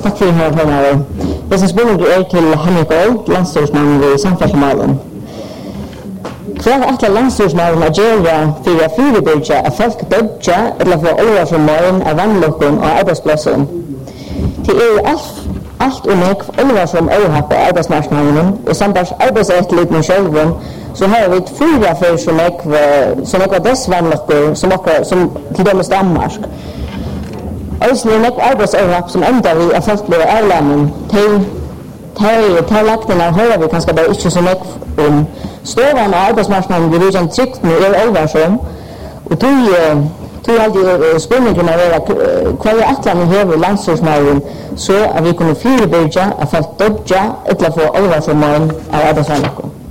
Tack för här hörna. Det som spänner till Henrik Old, landstingsmannen i samfärdsmålen. Kvar att landstingsmannen att göra för att förebygga att folk dödja eller få olva från morgon av vannlocken och arbetsplatsen. Det är allt unikt olva som överhapp på arbetsmarknaden och samtidigt arbetsrättligt själva så har vi 4 för som var dess vannlockor som till dömes Danmark. Ösnen är arbetsöverhapp som ändrar vi att folk blir avlämmen till lakterna hör vi kanske bara inte så mycket om ståvarna arbetsmarknaden blir redan tryckt med översom och tog alltid spänningen att vara kvar i atlanen här i landstingsmannen så att vi kunde förebygga att folk dödja eller få översom av arbetsmarknaden.